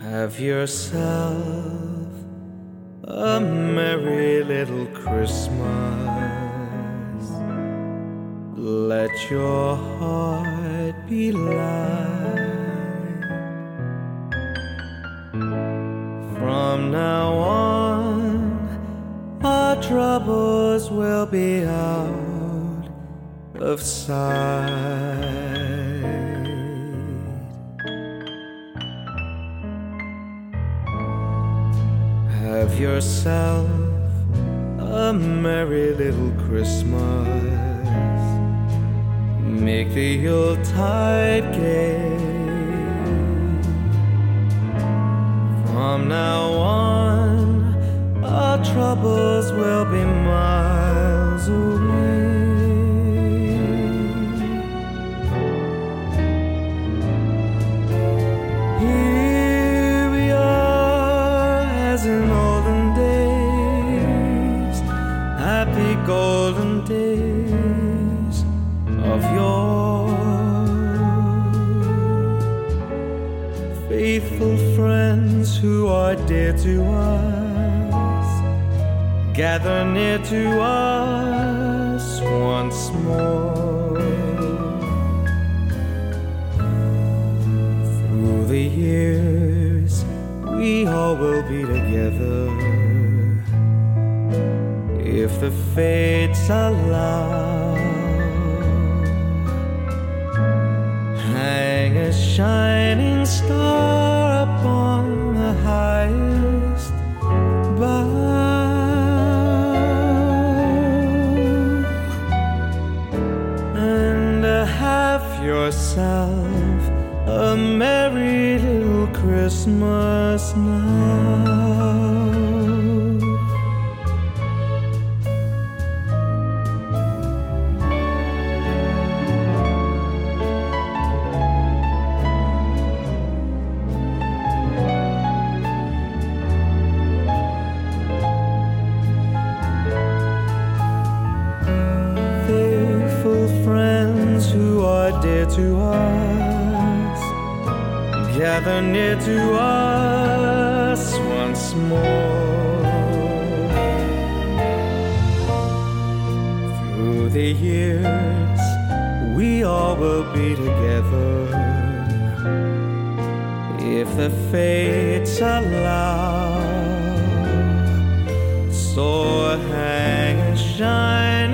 Have yourself a merry little Christmas. Let your heart be light. From now on, our troubles will be out of sight. Have yourself a merry little Christmas. Make the Yuletide gay. From now on, our troubles will be miles away. Here we are, as in olden days, happy golden days of yore. Faithful friends who are dear to us, gather near to us once more. Through the years, we all will be together, if the fates allow. Hang a shining star upon the highest bough, and have yourself a merry little Christmas now. Friends who are dear to us, gather near to us once more. Through the years, we all will be together, if the fates allow. So hang a shine